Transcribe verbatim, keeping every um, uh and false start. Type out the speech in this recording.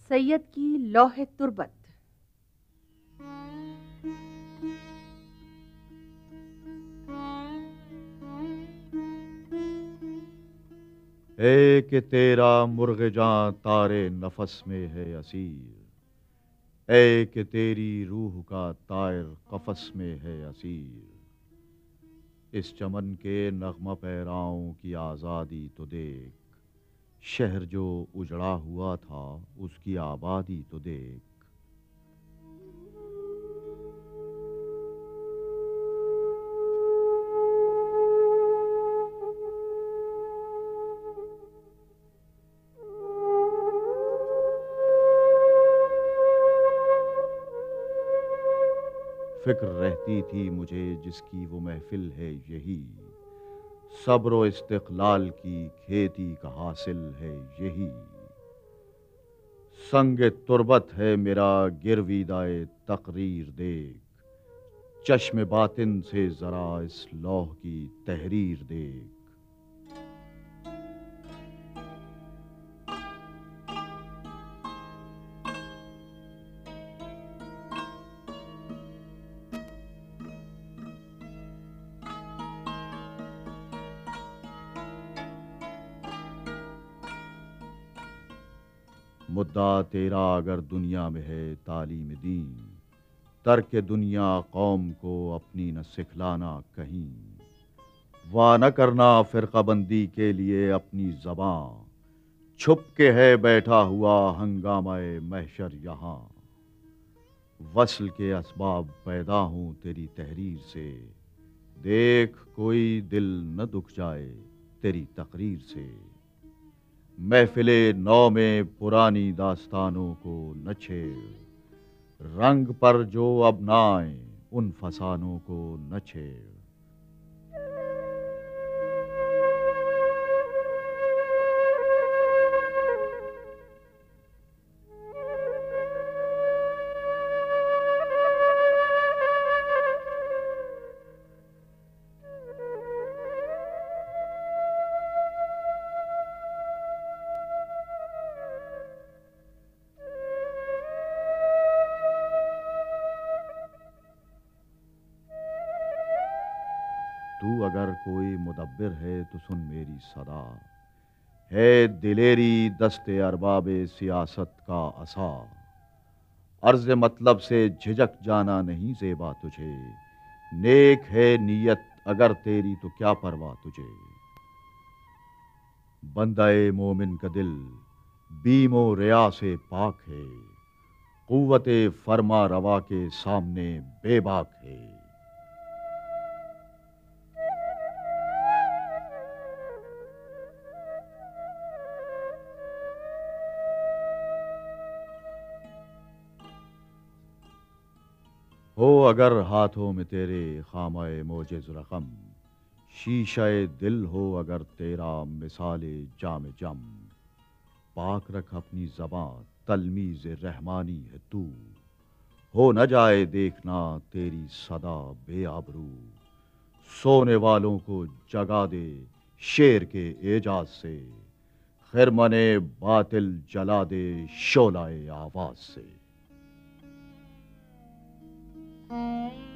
सैयद की लौह तुर्बत। ए कि तेरा मुर्ग जां तारे नफस में है असीर, ए कि तेरी रूह का तायर कफस में है असीर। इस चमन के नगमा पैराओं की आज़ादी तो देख, शहर जो उजड़ा हुआ था उसकी आबादी तो देख। फिक्र रहती थी मुझे जिसकी वो महफिल है यही, सब्र व इस्तिक़लाल की खेती का हासिल है यही। संग तुर्बत है मेरा गिरवीदाए तकरीर देख, चश्म बातिन से जरा इस लौह की तहरीर देख। मुद्दा तेरा अगर दुनिया में है तालीम दीन, तर्क दुनिया कौम को अपनी न सिखलाना कहीं। वाह न करना फिरकाबंदी के लिए अपनी ज़बां, छुप के है बैठा हुआ हंगामाए महशर यहाँ। वस्ल के असबाब पैदा हूँ तेरी तहरीर से, देख कोई दिल न दुख जाए तेरी तकरीर से। महफिले नौ में पुरानी दास्तानों को न छेड़, रंग पर जो अब न आए उन फसानों को न छेड़। तू अगर कोई मुदब्बिर है तो सुन मेरी सदा, है दिलेरी दस्ते अरबाबे सियासत का असा। अर्ज मतलब से झिझक जाना नहीं ज़ेबा तुझे, नेक है नीयत अगर तेरी तो क्या परवाह तुझे। बंदाए मोमिन का दिल बीमो रिया से पाक है, कुव्वते फरमा रवा के सामने बेबाक है। हो अगर हाथों में तेरे खामाए मोजिज़ रकम, शीशाए दिल हो अगर तेरा मिसाले जाम जम। पाक रख अपनी ज़बां तलमीज़ रहमानी है तू, हो न जाए देखना तेरी सदा बेआबरू। सोने वालों को जगा दे शेर के एजाज से, खिरमने बातिल जला दे शोलाए आवाज से।